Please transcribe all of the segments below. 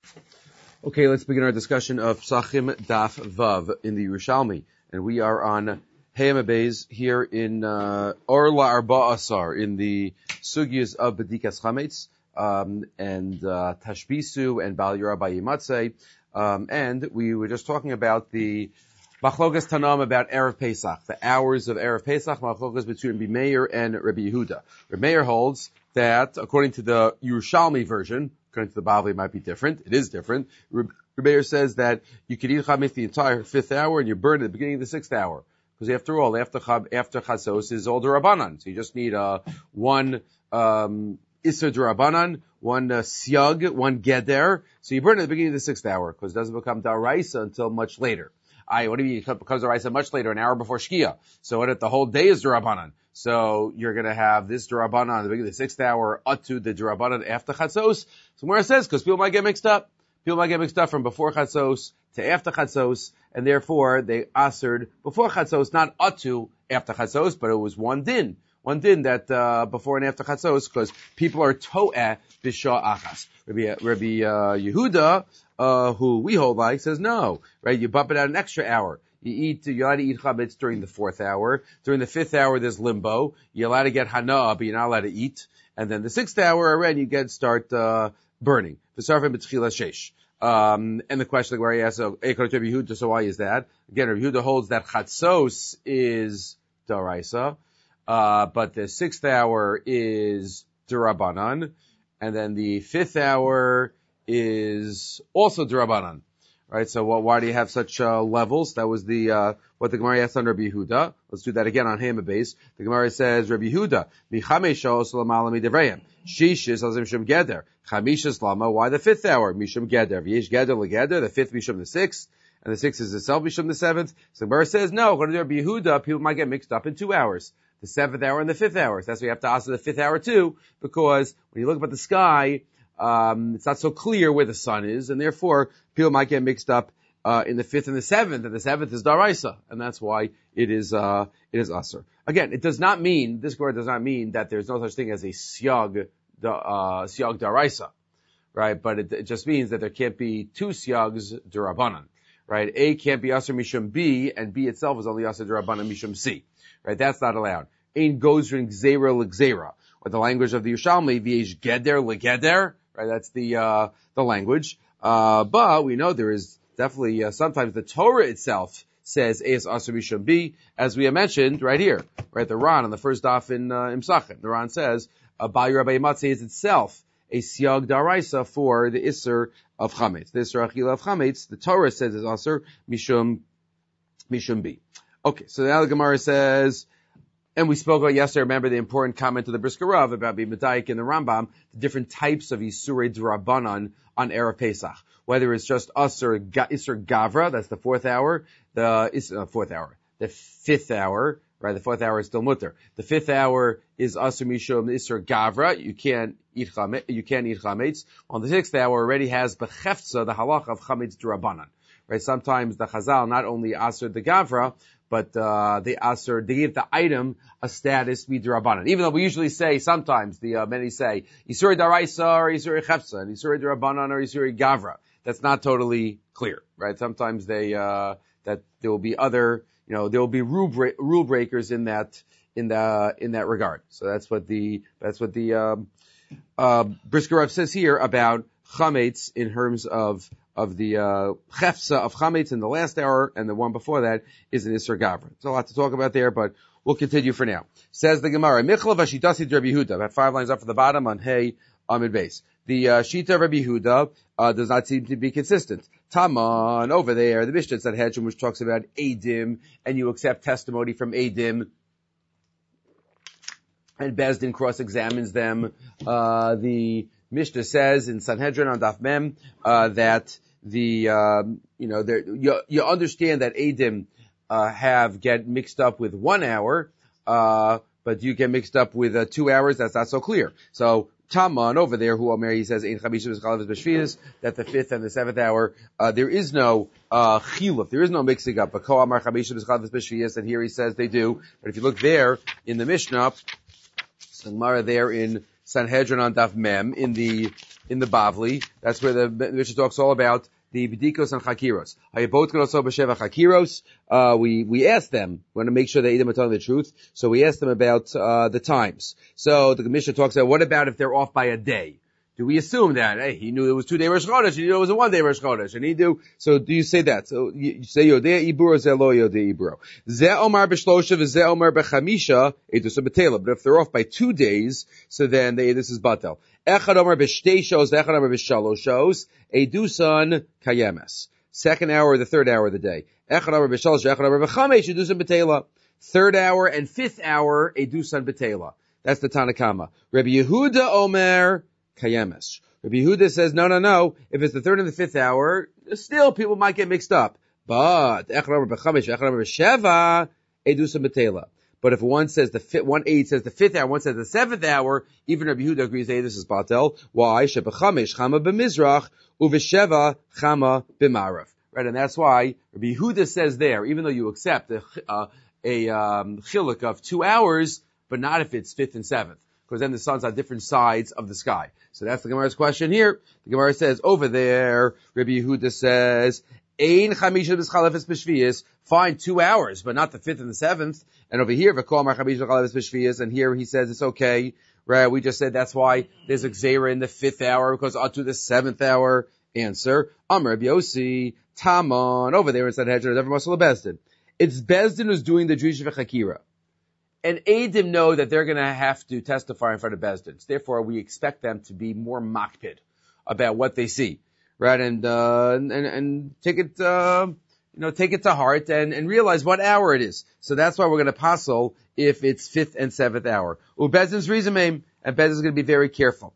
Okay, let's begin our discussion of Psachim Daf Vav in the Yerushalmi. And we are on Hayam Beis here in Orla Arba Asar in the Sugyas of Bedikas Chametz and Tashbisu and Bal Yura Bayimatse. And we were just talking about the Machlokas Tanam about Erev Pesach, the hours of Erev Pesach, Machlokas between Rabbi Meir and Rabbi Yehuda. Rabbi Meir holds that, according to the Yerushalmi version, according to the Bavli, it might be different. It is different. Rabbi Meir says that you could eat chametz the entire 5th hour and you burn at the beginning of the 6th hour. Because after all, after Chatzos is all Durabanan. So you just need one Isser Durabanan, one Siag, one Geder. So you burn at the beginning of the 6th hour, because it doesn't become Daraisa until much later. What do you mean? It becomes Daraisa much later, an hour before Shkia. So what if the whole day is Durabanan? So you're going to have this Durabanan at the beginning of the 6th hour, Atu the Durabanan after Chatzos. So where it says, because people might get mixed up. People might get mixed up from before Chatzos to after Chatzos, and therefore they asered before Chatzos, not Atu after Chatzos, but it was one din that before and after Chatzos, because people are to'eh b'shah achas. Rabbi Yehuda, who we hold like, says no, right? You bump it out an extra hour. You allowed to eat chametz during the 4th hour. During the 5th hour, there's limbo. You're allowed to get hana, but you're not allowed to eat. And then the 6th hour, already you start burning. And the question where he asks, so why is that? Again, Rabbi Yehuda holds that chatzos is daraisa, but the 6th hour is durabanan, and then the 5th hour is also durabanan. Right, so why do you have such levels? That was the what the Gemara asked on Rabbi Yehuda. Let's do that again on Hema Beis. The Gemara says, Rabbi Yehuda, Michamesha Osalamala Midevreim, Shishis Azim Shum Geder, Chamishas Lama. Why the 5th hour? Mishum Geder, V'yesh Geder LeGeder. The 5th Mishum the 6th, and the 6th is itself Mishum the 7th. So the Gemara says, no, according to Rabbi Yehuda, people might get mixed up in 2 hours. The 7th hour and the 5th hour. So that's why you have to ask the 5th hour too, because when you look up at the sky, it's not so clear where the sun is, and therefore people might get mixed up in the 5th and the 7th, and the 7th is daraisa, and that's why it is asur. Again, it does not mean, this word does not mean that there's no such thing as a siag daraisa, right? But it just means that there can't be 2 siags durabanan, right? A can't be asur mishum B, and B itself is only asur durabanan mishum C, right? That's not allowed. Ein gozrin gzera legzera, or the language of the Yerushalmi, v'yesh geder legeder. Right, that's the language. But we know there is definitely, sometimes the Torah itself says, Eis Asur Mishum B, as we have mentioned right here, right, the Ran on the first daf in Psachim. The Ran says, Bal Yura Bayimatse is itself a Siag Daraisa for the Isser of Chametz. The Isser Achila of Chametz, the Torah says is Asur Mishum B. Okay, so now the Gemara says, and we spoke about yesterday, remember the important comment of the Brisker Rav about Bimadaik and the Rambam, the different types of Isurei D'Rabbanan on Erev Pesach. Whether it's just Isur Gavra, that's the 4th hour, the 5th hour, right, the 4th hour is still mutter. The 5th hour is Asur Mishum Isur Gavra, you can't eat chametz. On the 6th hour already has Bechefza, the halach of Chametz D'Rabbanan. Right, sometimes the Chazal not only Asur the Gavra, but they give the item a status midrabanan. Even though we usually say sometimes many say Isuri Daraisa or Isuri Chefsa, and Isuri Darabanan or Isuri Gavra. That's not totally clear, right? Sometimes that there will be other, there will be rule breakers in that regard. So that's what the Brisker Rav says here about chametz in terms of the chefsa of chametz in the last hour, and the one before that is an Isser Gavra. There's a lot to talk about there, but we'll continue for now. Says the Gemara, Michla v'shitasi Rabbi Yehuda, about 5 lines up from the bottom on Hey Amid Base. The Shita of Rabbi Yehuda does not seem to be consistent. Taman, over there, the Mishnah said Hedron, which talks about Eidim, and you accept testimony from Eidim, and Bezdin cross-examines them. The Mishnah says in Sanhedrin on Daf Mem that you understand that Eidim get mixed up with 1 hour, but you get mixed up with 2 hours. That's not so clear. So Taman over there, who Omer, he says that the 5th and the 7th hour, there is no chiluf, there is no mixing up. But and here he says they do. But if you look there in the Mishnah, Gemara there in Sanhedrin on Daf Mem in the Bavli. That's where the Mishnah talks all about the B'dikos and Chakiros. Hayabot K'nosot B'Sheva Chakiros. We asked them, we want to make sure that Edom are telling the truth, so we asked them about the times. So the Mishnah talks about, what about if they're off by a day? Do we assume that, hey, he knew it was 2 day Rosh Chodesh, he knew it was a 1 day Rosh Chodesh, and he knew, so do you say that? So you say Yodei Iburo, Zeh Lo Yodei Iburo. Zeh Omar B'Shlosha, V'Zeh Omar B'Chamisha, Edus B'Tela. But if they're off by 2 days, so then the Edus is Batel. Echad Omar B'Shtei Shos, Echad Omar B'Shalosh Shos, Edusan Kayemes. 2nd hour, the 3rd hour of the day. Echad Omar B'Shalosh, Echad Omar B'Chamesh, Edusan B'Tela. 3rd hour and 5th hour, Edusan B'Tela. That's the Tanakama. Rabbi Yehuda Omer, Kayemes. Rabbi Yehuda says, no. If it's the 3rd and the 5th hour, still people might get mixed up. But if one says one aid says the 5th hour, one says the 7th hour, even Rabbi Yehuda agrees that this is batel. Why? Shebechamesh chama b'mizrach uvesheva chama b'marav. Right, and that's why Rabbi Yehuda says there, even though you accept a chiluk of 2 hours, but not if it's 5th and 7th. Because then the sun's on different sides of the sky. So that's the Gemara's question here. The Gemara says, over there, Rabbi Yehuda says, Ein chamisha b'schalefes b'shviyas, fine 2 hours, but not the 5th and the 7th. And over here, v'kol mar chamisha b'schalefes b'shviyas, and here he says it's okay. Right, we just said that's why there's a gzeira in the 5th hour, because up to the 7th hour. Answer, Amar Rabbi Yossi, Tamon, over there in Sanhedrin, every muscle of Bezdin. It's Bezdin who's doing the Drisha v'chakira. And Eidim know that they're going to have to testify in front of Bezdin. Therefore, we expect them to be more makpid about what they see, right? And take it, take it to heart and realize what hour it is. So that's why we're going to passel if it's 5th and 7th hour. Bezdin's reason, and Bezdin's going to be very careful.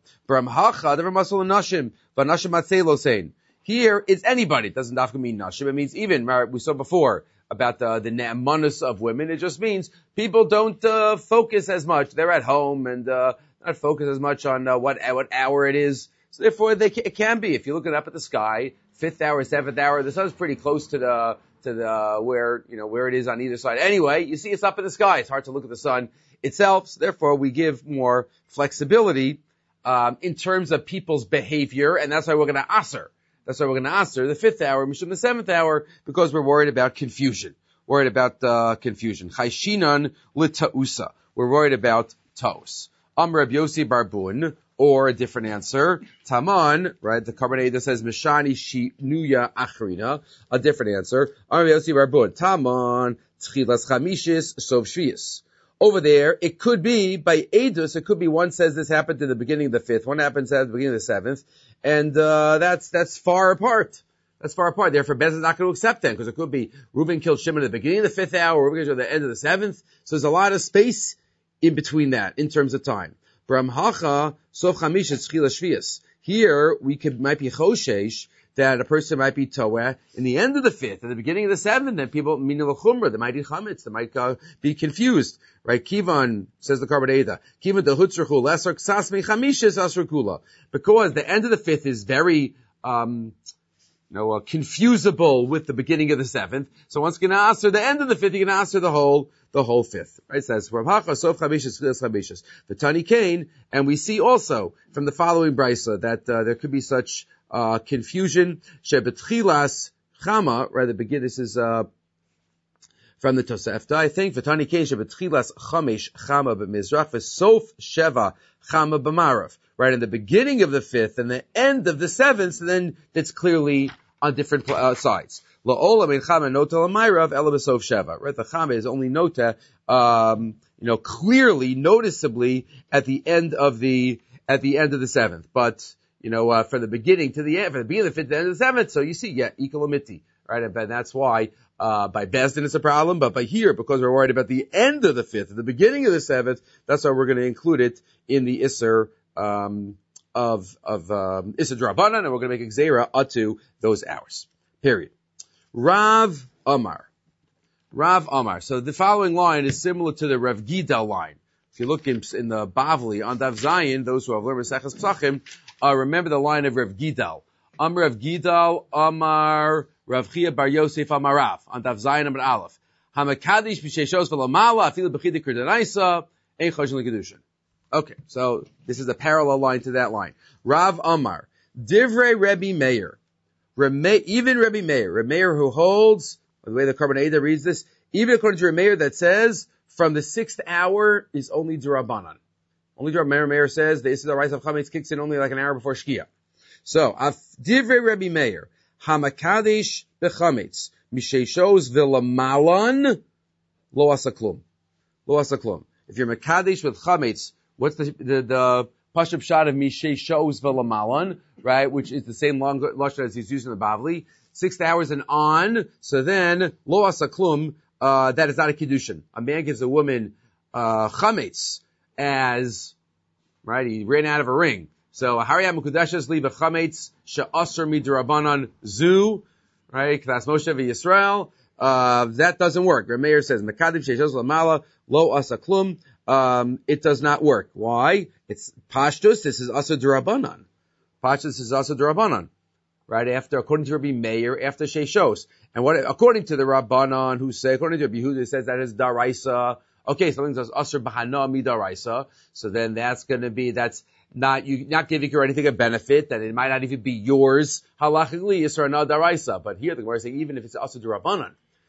Here, it's anybody. It doesn't have to mean nashim. It means even, we saw before, about the ne'amanus of women. It just means people don't focus as much. They're at home and not focus as much on what hour it is. So therefore, it can be. If you look it up at the sky, 5th hour, 7th hour, the sun's pretty close to the where it is on either side. Anyway, you see it's up in the sky. It's hard to look at the sun itself. So therefore, we give more flexibility in terms of people's behavior, and that's why we're going to aser. That's why we're going to answer the 5th hour, mishum the 7th hour, because we're worried about confusion. Worried about confusion. Chayshinan litausa. We're worried about taos. Reb Yossi Barbun, or a different answer. Taman, right? The Karbanei that says Mishani Shinuya Achrina. A different answer. Reb Yossi Barbun. Taman Tchilas Chamishis Sov Shvius. Over there, it could be by Edus, it could be one says this happened in the beginning of the 5th, one happens at the beginning of the 7th, and that's far apart. That's far apart. Therefore, Bez is not going to accept them, because it could be Reuben killed Shimon at the beginning of the 5th hour, Reuben killed at the end of the 7th, so there's a lot of space in between that, in terms of time. Bramhacha, Sof Chamish, Tzchila Shvius. Here, might be Choshesh, that a person might be toeh in the end of the 5th, at the beginning of the 7th, then people, minul chumrah, they might eat chametz, they might be confused. Right? Kivan, says the Karbanei, Kivan dehutzerchu lesser ksas me chamishes asr kula. Because the end of the 5th is very, confusable with the beginning of the 7th. So one's going to answer the end of the 5th, you're going to answer the whole 5th. Right? It says, from hacha sof chamishes chilas chamishes. The Tani Kain, and we see also from the following brisa that, there could be such, confusion. Shebetchilas chama, right, this is, from the Tosefta, I think, V'tani Kain shebetchilas chamesh chama b'mizrach v'sof sheva chama b'marav. Right, in the beginning of the 5th and the end of the 7th, then it's clearly on different sides. La'olam in chama nota l'mayrav ela b'sof sheva. Right, the chama is only nota, clearly, noticeably at the end of the 7th. But, from the beginning to the end, from the beginning of the 5th to the end of the 7th, so you see, ikolamiti. Right, and that's why, by Bezdin it's a problem, but by here, because we're worried about the end of the 5th, at the beginning of the 7th, that's why we're going to include it in the Isser, of Isser Drabanan, and we're going to make a Gzeira to those hours. Period. Rav Amar. So the following line is similar to the Rav Gidal line. If you look in the Bavli, on Dav Zayin, those who have learned Maseches Pesachim, remember the line of Rav Gidal. Rav Gidal, Amar, Rav Chia Bar Yosef Amarav, on Dav Zayin Amar Aleph. Hamakadish b'sheishos v'lamala, afilu b'chidik k'rdanaisa, ein choshen l'kedushin. Okay, so this is a parallel line to that line. Rav Amar, Divrei Rebbe Meir. Even Rebbe Meir who holds, by the way the Karban Eidah reads this, even according to Rebbe Meir that says, from the 6th hour is only D'Rabbanan. Only Rebbe Meir says the Issa D'Oraisa of Chametz kicks in only like an hour before Shkia. So, Divrei Rebbe Meir, Hamakadesh bechametz, Misheshos v'lamalan, lo asaklum. Lo asaklum. If you're Makadesh with Chametz, what's the Pashup shot of Misheshos v'lamalan, right? Which is the same long lashon as he's using in the Bavli. 6 hours and on, so then, lo asaklum, that is not a kiddushin. A man gives a woman, Chametz, as, right, he ran out of a ring. So, Hariyam Mekudeshes li b'chametz she'asr midrabanan zu, right, K'das Moshe v'Yisrael, that doesn't work. Reb Meir says, Mekadim she'eshos l'mala lo asa klum, it does not work. Why? It's Pashtus, this is asa d'Rabanan. Pashtus is asa d'Rabanan. Right, according to Rabbi Meir, after Sheishos. And according to the Rabbanan who say, according to Rabbi Yehuda, says that is Daraisa. Okay, something says Asr Bahana Midaraisa. So then that's not giving her anything of benefit, that it might not even be yours. Halachically, Yisra na Daraisa. But here the Gemara is saying, even if it's Asr D'Rabbanan,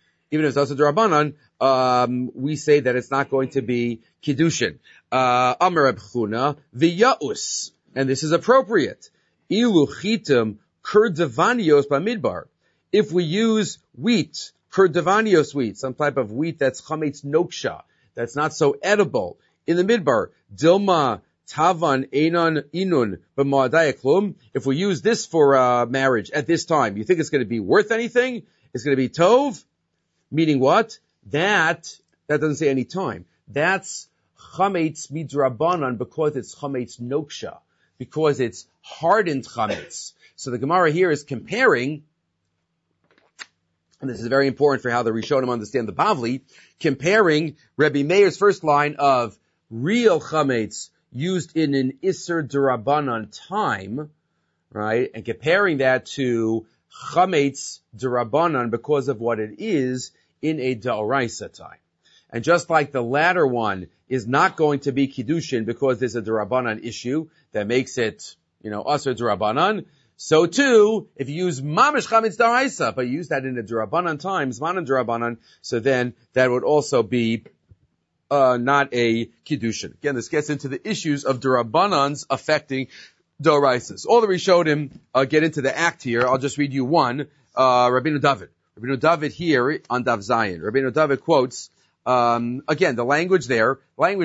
we say that it's not going to be Kiddushin. Amar Reb Chuna, V'ya'us. And this is appropriate. Ilu chitim Kurdavanios b'midbar. If we use wheat, Kurdavanios wheat, some type of wheat that's chametz noksha, that's not so edible, in the midbar, Dilma tavan einon inun b'mo'adai klum. If we use this for marriage at this time, you think it's going to be worth anything? It's going to be tov? Meaning what? That doesn't say any time. That's chametz midrabanan because it's chametz noksha, because it's hardened chametz. So the Gemara here is comparing, and this is very important for how the Rishonim understand the Bavli, comparing Rebbe Meir's first line of real chametz used in an Isser D'Rabbanan time, right, and comparing that to chametz D'Rabbanan because of what it is in a D'Oraisa time. And just like the latter one is not going to be Kiddushin because there's a D'Rabbanan issue that makes it, Asr D'Rabbanan, so too, if you use Mamish Chametz D'Oraisa, but you use that in a D'Rabbanan time, Zmanan D'Rabbanan, so then that would also be not a Kiddushin. Again, this gets into the issues of D'Rabbanans affecting D'Oraisas. All the Rishonim get into the act here. I'll just read you one. Rabbeinu David. Rabbeinu David here on Dav Zayin. Rabbeinu David quotes, again, the language there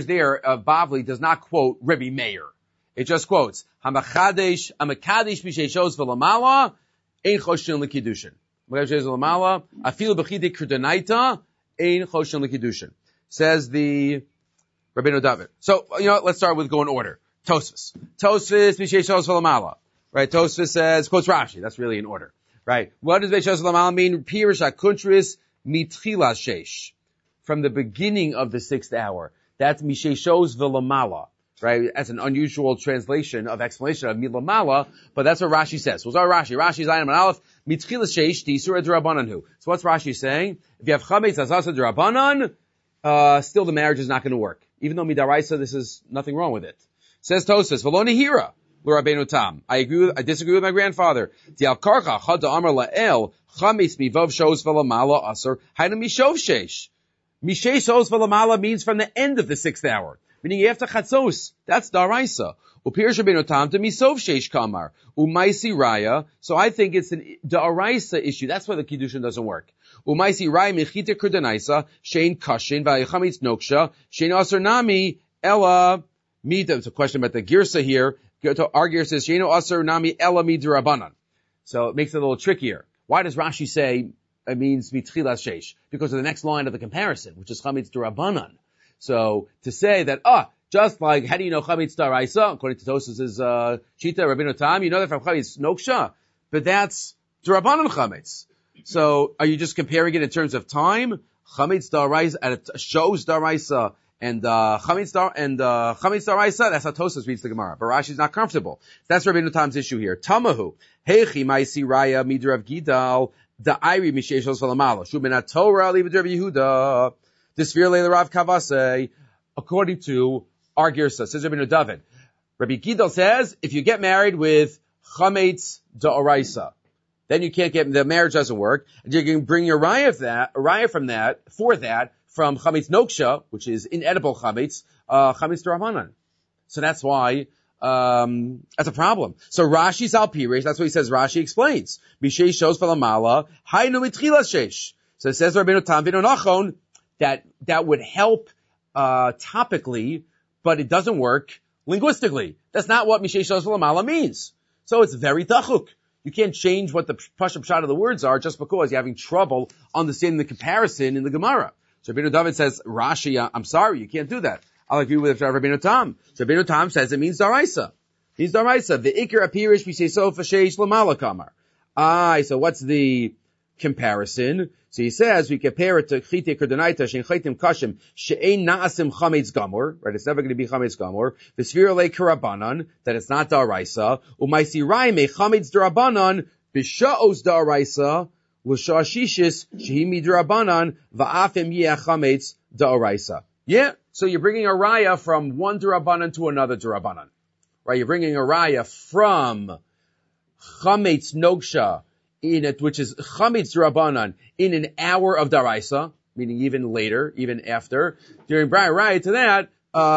of Bavli does not quote Rebbe Meir. It just quotes, Hamakadesh Misheshos v'lamala, ein choshin l'kiddushin. Hamakadesh v'lamala, afilu b'chidik k'rdanaita, ein choshin l'kiddushin. Says the Rabbeinu David. So, let's start with going order. Tosfos Misheshos v'lamala. Right, Tosfos says, quotes Rashi, that's really in order. Right, what does Misheshos v'lamala mean? Pirish akuntris mitchilas sheish. From the beginning of the 6th hour. That's Misheshos v'lamala. Right, that's an unusual translation of explanation of milamala, but that's what Rashi says. So Rashi. Rashi's item on Aleph, mitchilas sheish t'isura d'Rabbanan. So what's Rashi saying? If you have chametz asasa d'Rabbanan, still the marriage is not going to work. Even though midaraisa, this is nothing wrong with it. Says Tosfos, v'lo nehira l'Rabbeinu Tam. I disagree with my grandfather. Dial karcha chad amar la'el chametz mivov shos v'lamala asur hayna mishov sheish. Mishesh shos v'lamala means from the end of the 6th hour. Meaning after chatzos, that's daraisa. Upirish Rabbeinu Tam to misov sheish kamar umaisi raya. So I think it's an daraisa issue. That's why the kiddushin doesn't work. Umaisi raya mechita kurdanaisa shein kashin v'ayichamitz noksha shein aser nami ella mida. It's a question about the girsa here. Our girsa says shein aser nami ella midrabanan. So it makes it a little trickier. Why does Rashi say it means mitchilas sheish? Because of the next line of the comparison, which is chamitz d'Rabbanan. So to say that, just like, how do you know chametz d'Oraisa? According to Tosfos' Shita, Rabbeinu Tam, you know that from chametz noksha, but that's d'Rabbanan chametz. So are you just comparing it in terms of time? Chametz d'Oraisa, and it shows d'Oraisa, and chametz d'Oraisa, that's how Tosfos reads the Gemara. But Rashi's not comfortable. That's Rabbeinu Tam's issue here. Tamahu, heichi ma'isi raya midrav gidal, da'iri misheshos v'lamala, shu min Torah li b'drav Yehuda. This Rav Kavase, according to Our girsa, says Rabbeinu David. Rabbi Gidal says, if you get married with chametz da'oraisa, then you can't the marriage doesn't work. And you can bring your raya from chametz noksha, which is inedible chametz, chametz d'Rabbanan. So that's why, that's a problem. So Rashi's al pirish, that's what he says, Rashi explains. Mishay shows falamala, haynu mitchila shesh. So it says Rabbeinu Tam v'no nachon, that would help, topically, but it doesn't work linguistically. That's not what Mishay shows falamala means. So it's very tachuk. You can't change what the pashut pshat of the words are just because you're having trouble understanding the comparison in the Gemara. So Rabbeinu David says, Rashi, I'm sorry, you can't do that. I'll agree with Rabbeinu Tam. So Rabbeinu Tam says it means daraisa. Means daraisa. The ikar apirish we say so fashesh lamala kamar. So what's the comparison? So he says we compare it to chite kerdonaita shein chaitim kashim she'ein naasim chametz gamor. Right, it's never going to be chametz gamor. V'svira le karabanan, that it's not daraisa. Umaisi raime chametz darabanan b'sha'os daraisa l'sha'ashishis shehimi darabanan va'afim yeh chametz daraisa. Yeah. So you're bringing a raya from one derabanan to another derabanan, right? You're bringing a raya from chametz noksha which is chametz derabanan in an hour of daraisa, meaning even later, even after. During raya to that,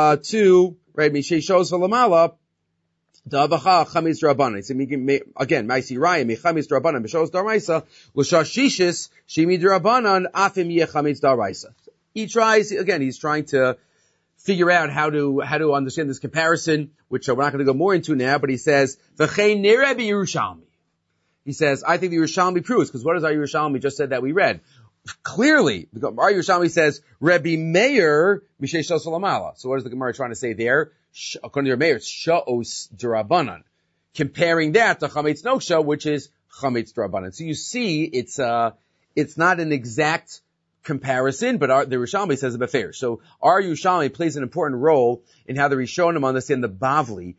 right, Mishay shows v'lamala, da'avacha chametz derabanan. So again, ma'isi raya me chametz derabanan b'shos daraisa l'shashishis shemi derabanan afim yeh chametz daraisa. He tries, again, he's trying to figure out how to understand this comparison, which we're not going to go more into now, but he says, V'chein Rebbe Yerushalmi. He says, I think the Yerushalmi proves, because what does our Yerushalmi just said that we read? Clearly, our Yerushalmi says, Rebbe Meir, Mishay Shos Salamala. So what is the Gemara trying to say there? According to your Meir, it's Sha'os D'Rabbanan. Comparing that to Chametz Noksha, which is Chametz D'Rabbanan. So you see, it's not an exact comparison, but the Yerushalmi says a befair. So our Yerushalmi plays an important role in how the Rishonim understand the Bavli,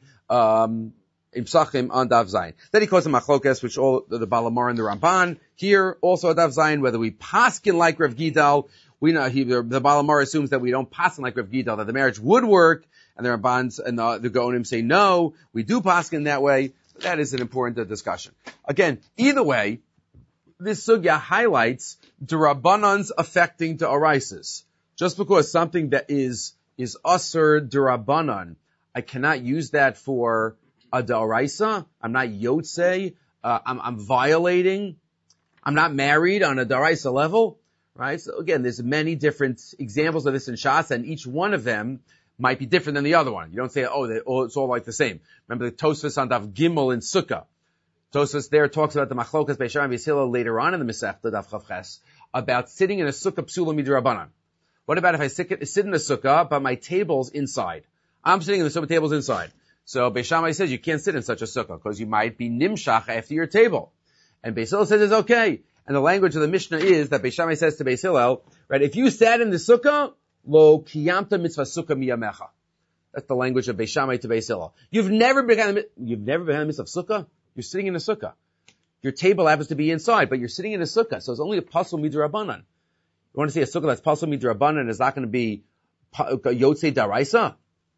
in Psachim on Daf Zayin. Then he calls them Machlokas, which all the Balamar and the Ramban here also at Daf Zayin, whether we paskin like Rav Gidal, we know the Balamar assumes that we don't paskin like Rav Gidal, that the marriage would work, and the Rambans and the Gaonim say no, we do paskin that way. That is an important discussion. Again, either way, this sugya highlights D'Rabbanans affecting D'Oraises. Just because something that is Asur D'Rabbanan, I cannot use that for a D'Oraisa. I'm not Yotzei. I'm violating. I'm not married on a D'Oraisa level. Right? So again, there's many different examples of this in Shas, and each one of them might be different than the other one. You don't say, it's all like the same. Remember the Tosfos on Daf Gimel in Sukkah. Tosfos there talks about the Machlokas Beis Shammai Beis Hillel later on in the Masechta Daf Chav Ches about sitting in a sukkah psula midrabanan. What about if I sit in a sukkah but my table's inside? I'm sitting in the sukkah, table's inside. So Beis Shammai says you can't sit in such a sukkah because you might be nimshach after your table. And Beis Hillel says it's okay. And the language of the Mishnah is that Beis Shammai says to Beis Hillel, right, if you sat in the sukkah, lo kiyamta mitzvah sukkah miyamecha. That's the language of Beis Shammai to Beis Hillel. You've never begun the mitzvah of sukkah. You're sitting in a sukkah. Your table happens to be inside, but you're sitting in a sukkah, so it's only a pasul midrabanan. You want to say a sukkah that's pasul midrabanan is not going to be yotzei daraisa?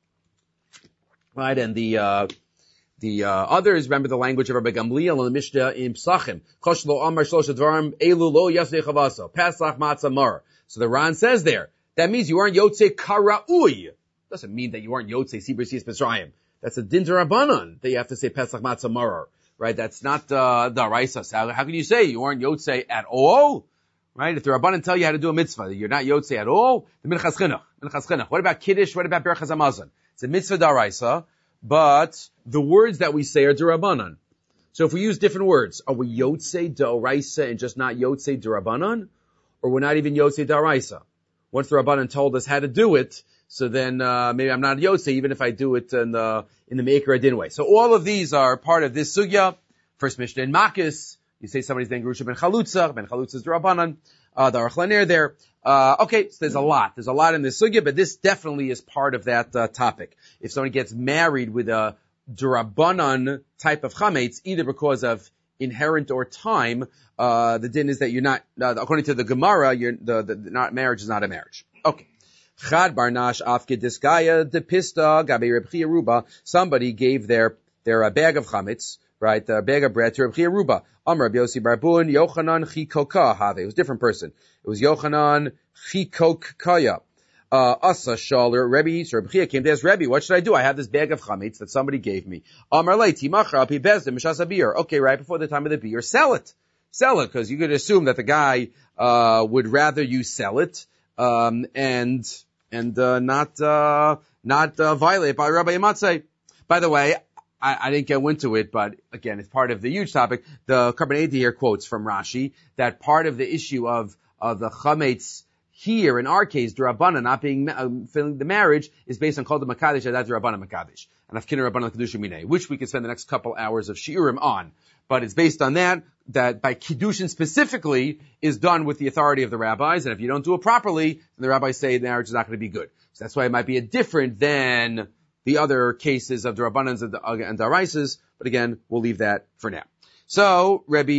Right, and the others, remember the language of Rabbi Gamliel and the Mishnah in Psachim. Kosh lo amar shlosh dvarim, elu lo yasei chavaso. Pesach matzah mar. So the Ran says there, that means you aren't yotzei kara'ui. Doesn't mean that you aren't yotzei sibur siyas Mitzrayim. That's a din derabanan that you have to say Pesach matzah mar. Right, that's not daraisa. So how can you say you aren't yotzei at all? Right, if the Rabbanan tell you how to do a mitzvah, you're not yotzei at all. The minchas chinuch. What about kiddush? What about berachas hamazon? It's a mitzvah daraisa, but the words that we say are derabanan. So if we use different words, are we yotzei daraisa and just not yotzei derabanan, or we're not even yotzei daraisa? Once the Rabbanan told us how to do it, so then maybe I'm not yotzei even if I do it in the Me'ikar Adin way. So all of these are part of this sugya. First Mishnah in Makis, you say somebody's name Gerusha ben Chalutza. Ben Chalutza is the Rabbanan. The Aruch LaNer there. Okay, so there's a lot. There's a lot in this sugya, but this definitely is part of that topic. If someone gets married with a D'Rabbanan type of chametz, either because of inherent or time, the din is that you're not, according to the Gemara, marriage is not a marriage. Okay. Chad Barnash Afkid Diskaya de Pista Gabi Reb Chia Ruba. Somebody gave their bag of chametz, right, the bag of bread to Reb Chia Ruba. Amar Reb Yossi Barbun Yochanan Chikoka Have. It was a different person. It was Yochanan Chikokaya. Asa Shaler Rebbe. So Reb Chia came to ask Rebbe, what should I do? I have this bag of chametz that somebody gave me. Amar Leiti Machra Pi Bezdin Mishas Abir. Okay, right before the time of the beer, sell it, because you could assume that the guy would rather you sell it. And not violate by Rabbi Yamatzei. By the way, I didn't go into it, but again, it's part of the huge topic. The Karban here quotes from Rashi that part of the issue of the chametz here, in our case, D'Rabbanan not being filling the marriage, is based on Kol de Makadesh, that's D'Rabbanan Makadesh, and Afkina Rabbanan Kedusha Minei, which we can spend the next couple hours of Shiurim on. But it's based on that by Kiddushin specifically is done with the authority of the rabbis, and if you don't do it properly, then the rabbis say the marriage is not going to be good. So that's why it might be different than the other cases of the Rabbanans and Daraisas, but again, we'll leave that for now. So,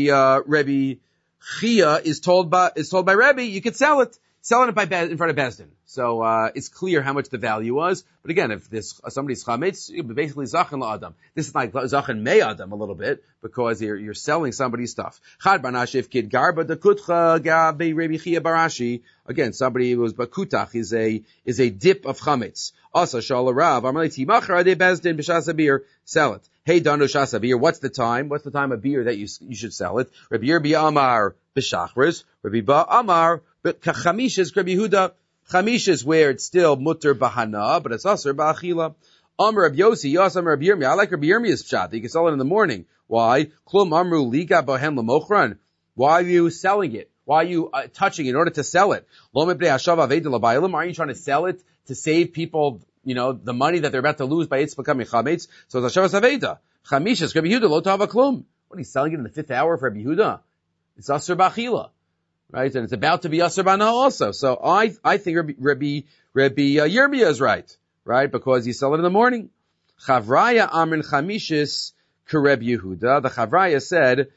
Rebbe Chia is told by Rebbe, you could sell it in front of Bezdin. So, it's clear how much the value was. But again, if somebody's chametz, basically zachin la'adam. This is like zachin may adam a little bit, because you're selling somebody's stuff. Chad barnashif kid garba de kutcha gabe Rebbe Chia barashi. Again, somebody who was bakutach is a dip of chametz. Also, shala rav, amalei timachar de Bezdin b'shas abir, sell it. Hey, dano shas abir, what's the time? What's the time of beer that you should sell it? Rabbi Yerbi Amar b'shachris, Rabbi Ba Amar Chamish is Rabbi Yehuda. Chamish is where it's still mutter bahana, but it's asur ba'achila. Amar Rabbi Yossi, Yos Amar Rabbi Yirmiyah. I like Rabbi Yirmiyah's pshat. You can sell it in the morning. Why? Klum Amru Liga Bohem Lamochran. Why are you selling it? Why are you touching it in order to sell it? Lo mepnei hashav aveda labaylim. Are you trying to sell it to save people, the money that they're about to lose by it's becoming chametz? So it's hashavas aveda. Chamish is Rabbi Yehuda lo tava klum. What, he's selling it in the 5th hour for Rabbi Yehuda? It's asur ba'achila. Right, and it's about to be Asur Bana also. So I think Rabbi Yirmiyah is right, because you sell it in the morning. Chavraya Amrin Chamishis Kereb Yehuda. The Chavraya said,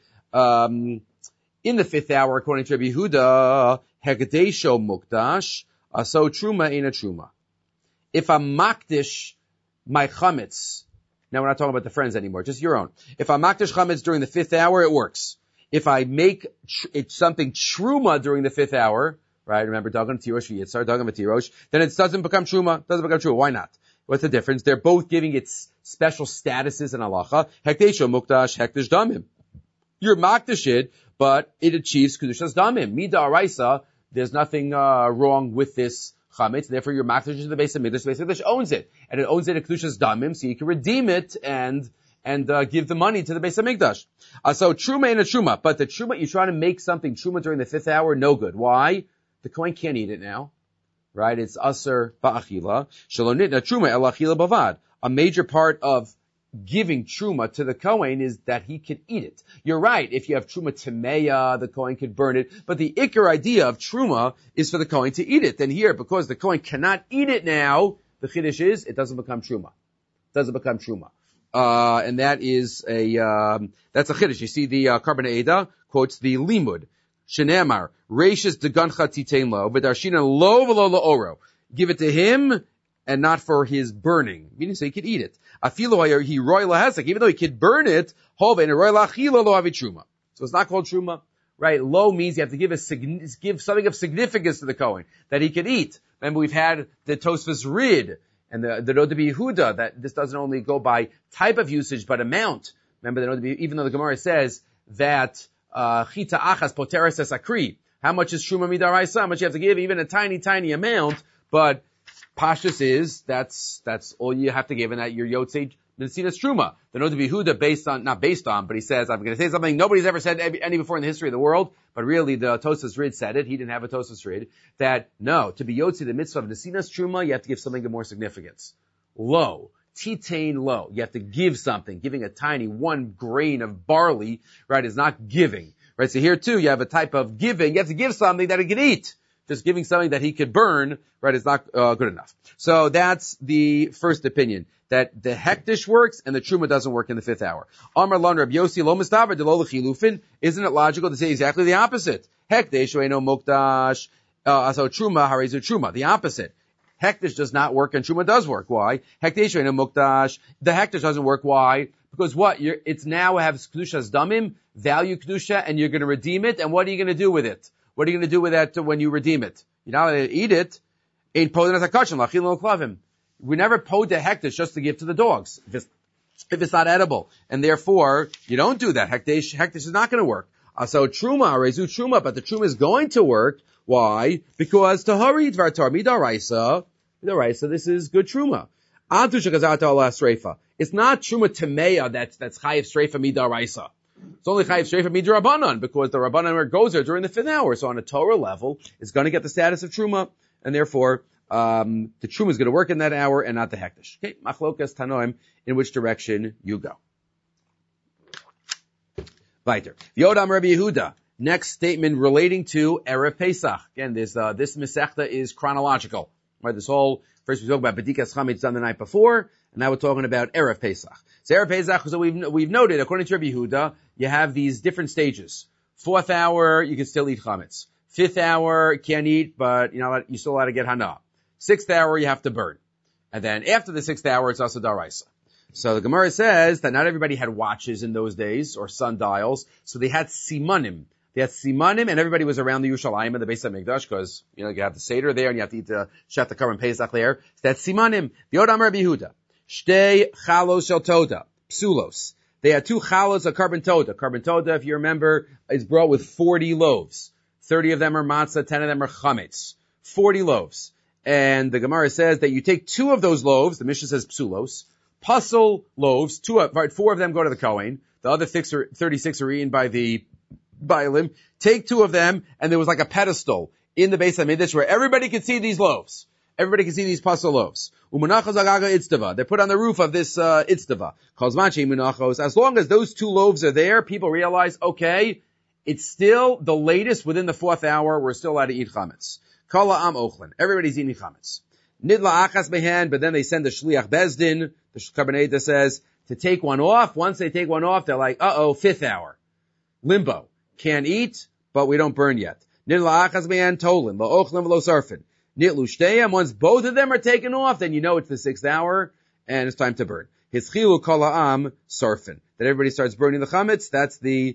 in the 5th hour, according to Rabbi Yehuda, Hekdesho Mukdash, so Truma ain't a Truma. If I'm Makdish my Chametz, now we're not talking about the friends anymore, just your own. If I'm Makdish Chametz during the 5th hour, it works. If I make it something truma during the 5th hour, right? Remember, Dagan Tirosh Yitzhar, Dagan Tirosh, then it doesn't become truma. Why not? What's the difference? They're both giving it special statuses in halacha. Hekdesho mukdash, hekdesh damim. You're makdashid, but it achieves kedushas damim. Mida araisa, there's nothing wrong with this chametz. Therefore, you're makdashid to the base of mikdash. The base of mikdash owns it, and it owns it at kedushas damim, so you can redeem it and give the money to the Beis HaMikdash. So truma ain't a truma, but the truma, you're trying to make something truma during the 5th hour, no good. Why? The Kohen can't eat it now, right? It's asur ba'achila. Shelo nitna truma el achila bavad. A major part of giving truma to the Kohen is that he can eat it. You're right. If you have truma temeya, the Kohen could burn it, but the ikar idea of truma is for the Kohen to eat it. Then here, because the Kohen cannot eat it now, the chiddush is it doesn't become truma. And that is that's a chiddush. You see the Karban Eda quotes the Limud. Shenemar, Reishis degancha titein lo, v'darshina lo v'lo la'oro. Give it to him and not for his burning. Meaning so he could eat it. Afilu he roy lahesek, even though he could burn it, hove and roy lachila lo avi truma. So it's not called truma. Right? Lo means you have to give something of significance to the Kohen that he could eat. Remember, we've had the Tosfos Rid and the Nod Yehuda, that this doesn't only go by type of usage, but amount. Remember, even though the Gemara says that chita achas poteres es akri, how much is truma midaraisa? How much you have to give? Even a tiny, tiny amount. But pashtus is that's all you have to give, and that your yotzei Nesinas Truma. The Nod Yehuda not based on, but he says, I'm going to say something nobody's ever said any before in the history of the world, but really the Tosfos Rid said it. He didn't have a Tosfos Rid. That, no, to be Yotzi, the mitzvah of Nesinas Truma, you have to give something of more significance. Lo. Titain lo. You have to give something. Giving a tiny 1 grain of barley, right, is not giving. Right, so here too, you have a type of giving. You have to give something that he could eat. Just giving something that he could burn, right, is not good enough. So that's the first opinion, that the hektish works and the truma doesn't work in the 5th hour. Amar Lon Rab Yossi lo mistaver de lo lechilufin. Isn't it logical to say exactly the opposite? Hektish eno mukdash, so truma harezu truma. The opposite. Hektish does not work and Truma does work. Why? Hektish and Mukdash. The Hektish doesn't work. Why? Because what? It's now have Kedushas Damim, value Kedusha, and you're going to redeem it. And what are you going to do with it? What are you going to do with that when you redeem it? You're not going to eat it. Ain't podin as a kachin, lachil no klavim. We never pod the Hektish just to give to the dogs. If it's not edible. And therefore, you don't do that. Hektish is not going to work. So Truma, Rezu Truma, but the Truma is going to work. Why? Because Tahari Dvartar Midaraisa, this is good Truma. It's not Truma Temeya that's Chayiv Streifa Midaraisa. It's only Chayiv Streifa Midarabanan, because the Rabbanan goes there during the 5th hour. So on a Torah level, it's going to get the status of Truma, and therefore, the Truma is going to work in that hour and not the Hektish. Okay, Machlokas Tanoim, in which direction you go. Weiter. Yodam Rabbi Yehuda. Next statement relating to Erev Pesach. Again, this Masechta is chronological. Right, first we talked about Bedikas Chametz done the night before, and now we're talking about Erev Pesach. So Erev Pesach, so we've noted, according to Rabbi Yehuda, you have these different stages. 4th hour, you can still eat Chametz. 5th hour, can't eat, but you still allowed to get Hana. 6th hour, you have to burn. And then after the 6th hour, it's also Daraisa. So the Gemara says that not everybody had watches in those days, or sundials, so they had simanim. They had simanim, and everybody was around the Yerushalayim and the Beis HaMikdash, because, you have the Seder there, and you have to eat the Shat HaKar and Pesach there. So that's simanim. The Yodam Rabbi Yehuda. Shtei chalos shel toda. Psulos. They had 2 chalos of carbon toda. Carbon toda, if you remember, is brought with 40 loaves. 30 of them are matzah, 10 of them are chametz. 40 loaves. And the Gemara says that you take 2 of those loaves, the Mishnah says psulos, puzzle loaves, 4 of them go to the Kohen, the other 36 are eaten by the Bailim. Take 2 of them, and there was like a pedestal in the Beis HaMikdash where everybody could see these loaves. Everybody can see these puzzle loaves. They're put on the roof of this itzdava. As long as those 2 loaves are there, people realize, okay, it's still the latest within the 4th hour, we're still allowed to eat chametz. Kala am ochlin. Everybody's eating chametz. Nidla achas behen, but then they send the shliach bezdin. The Kabbalah says to take one off. Once they take one off, they're like, 5th hour. Limbo. Can't eat, but we don't burn yet. Nidla achas behen tolin. Lo ochlin lo sarfin. Nitlu shteyam. Once both of them are taken off, then you know it's the 6th hour, and it's time to burn. Hitzchilu kala am sarfin. That everybody starts burning the chametz. That's the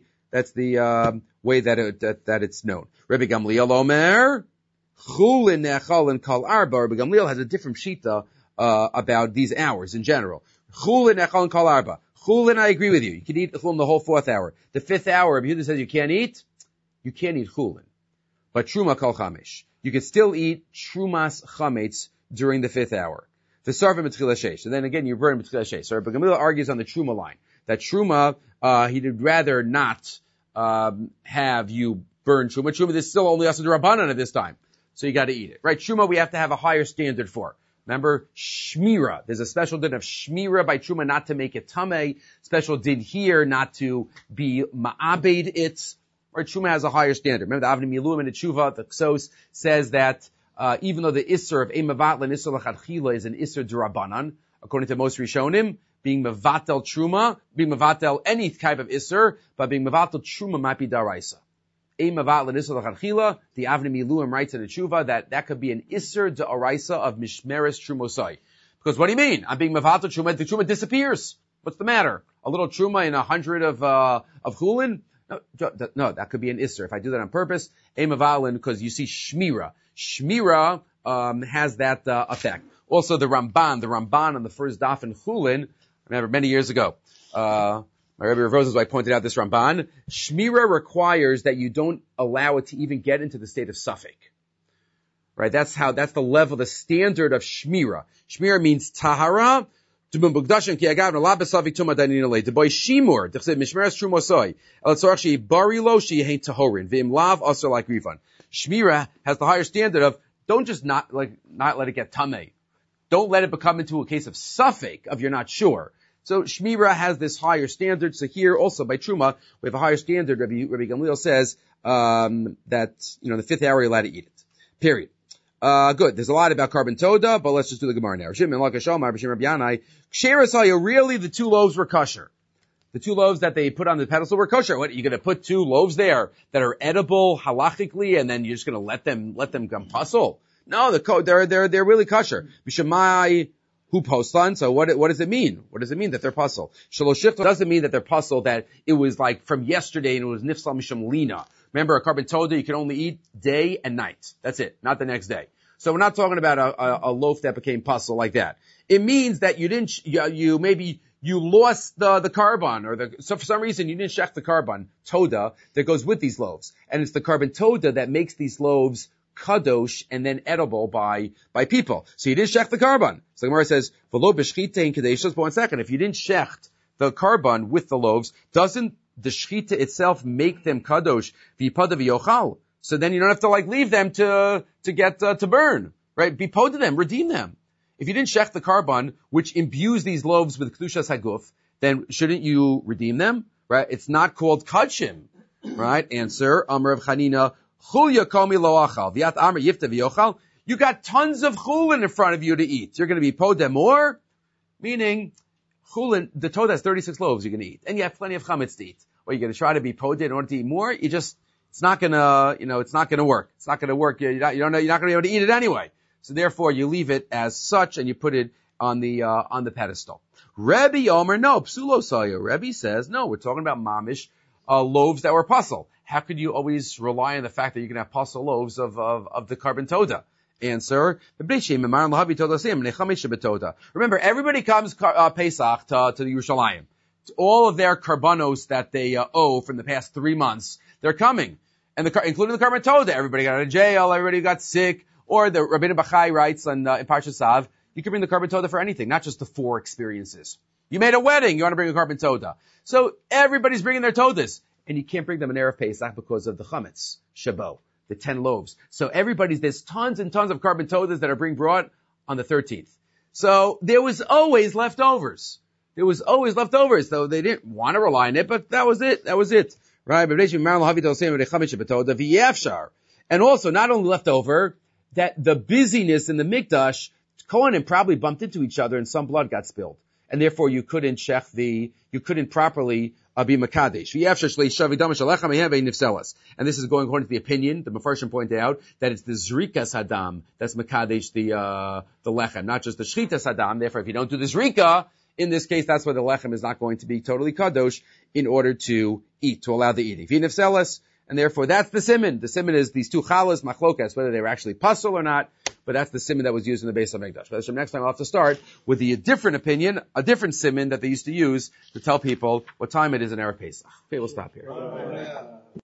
way that it's known. Rabbi Gamliel Omer. Chulin ne'achalin kal arba. Rabbi Gamliel has a different shita about these hours in general. Chulin ne'achalin kal arba. Chulin, I agree with you. You can eat chulin the whole 4th hour. The 5th hour, Rabbi Yehuda says you can't eat chulin. But truma kal chamesh. You can still eat trumas chametz during the 5th hour. The sarvim b'tchila sheish. And then again, you burn b'tchila sheish. So Rabbi Gamliel argues on the truma line. That truma, he'd rather not have you burn truma. Truma, there's still only us Rabbanan at this time. So you got to eat it, right? Truma, we have to have a higher standard for. Remember, shmira. There's a special din of shmira by truma, not to make it tameh. Special din here, not to be ma'abed it. Right? Truma has a higher standard. Remember the Avnei Miluim and the Tshuva, the Ksos says that even though the isser of emavat and isser lachadchila is an isser d'Rabbanan, according to most Rishonim, being mevatel truma, being mevatel any type of isser, but being mevatel truma might be daraisa. The Avnei Miluim writes in the Tshuva that could be an Isser D'Oraisa of Mishmeres Trumosai. Because what do you mean? I'm being Mavatal Truma, the Truma disappears. What's the matter? A little Truma in 100 of Chulin? No, that could be an Isser. If I do that on purpose, Mavalin, because you see Shmira. Shmira, has that, effect. Also the Ramban on the first daf in Chulin, I remember many years ago, my Rebbe Rav Rosenzweig pointed out this Ramban. Shmira requires that you don't allow it to even get into the state of suffix. Right? That's the level, the standard of Shmira. Shmira means Tahara. Shmira has the higher standard of don't just not let it get tameh. Don't let it become into a case of suffix of you're not sure. So Shmira has this higher standard. So here also by Truma, we have a higher standard. Rabbi Gamliel says, that, the 5th hour you're allowed to eat it. Period. Good. There's a lot about carbon toda, but let's just do the Gemara now. Really the 2 loaves were kosher. The 2 loaves that they put on the pedestal were kosher. What, you're gonna put 2 loaves there that are edible halachically and then you're just gonna let them come puzzle? No, they're really kosher. B'shemai hu poslan. So what does it mean? What does it mean that they're puzzle? Shalosh shifta doesn't mean that they're puzzle, that it was like from yesterday and it was nifsal mishum lina. Remember, a carbon toda you can only eat day and night. That's it, not the next day. So we're not talking about a loaf that became puzzle like that. It means that you didn't, you lost the carbon, so for some reason you didn't shech the carbon toda that goes with these loaves. And it's the carbon toda that makes these loaves kadosh and then edible by people. So you didn't shech the carbon. So the Gemara says, v'lo b'shchita in kadeshos, but 1 second, if you didn't shecht the carbon with the loaves, doesn't the shchita itself make them kadosh v'yipada v'yochal? So then you don't have to leave them to get, to burn, right? Bipoda them, redeem them. If you didn't shech the carbon, which imbues these loaves with kedushas haguf, then shouldn't you redeem them, right? It's not called kachim, right? Answer, Amar of Chanina, chulya komi lo achal, v'yat amar yifta v'yochal. You got tons of chulin in front of you to eat. You're going to be podem more, meaning chulin, the toda has 36 loaves you're going to eat, and you have plenty of chametz to eat. Or you're going to try to be podem in order to eat more, it's not gonna, it's not gonna work. It's not gonna work. You're not gonna be able to eat it anyway. So therefore you leave it as such and you put it on the pedestal. Rebbe Omer, no, psulo sayo. Rebbe says, no, we're talking about mamish, loaves that were puzzle. How could you always rely on the fact that you can have puzzle loaves of the carbon toda? Answer, remember, everybody comes, Pesach to the Yerushalayim. All of their karbanos that they owe from the past 3 months, they're coming. And including the carbon toda, everybody got out of jail, everybody got sick, or the Rabbeinu Bachai writes in Parshas Sav, you can bring the carbon toda for anything, not just the 4 experiences. You made a wedding, you want to bring a carbon toda. So everybody's bringing their todas, and you can't bring them in Erev Pesach because of the chametz, shabo, the 10 loaves. So there's tons and tons of carbon todas that are being brought on the 13th. So there was always leftovers. So they didn't want to rely on it, but that was it. Right? And also, not only leftover, that the busyness in the mikdash, Kohanim probably bumped into each other and some blood got spilled. And therefore you couldn't properly be makadesh. And this is going according to the opinion, the Mefarshim point out, that it's the zrikas hadam that's makadesh the lechem, not just the shchitas hadam. Therefore, if you don't do the zrika, in this case, that's why the lechem is not going to be totally kadosh in order to eat, to allow the eating. And therefore, that's the siman. The siman is these 2 chalas, machlokas, whether they were actually pasul or not, but that's the siman that was used in the Beis HaMikdash. But next time I'll have to start with a different opinion, a different siman that they used to use to tell people what time it is in Erev Pesach. Okay, we'll stop here.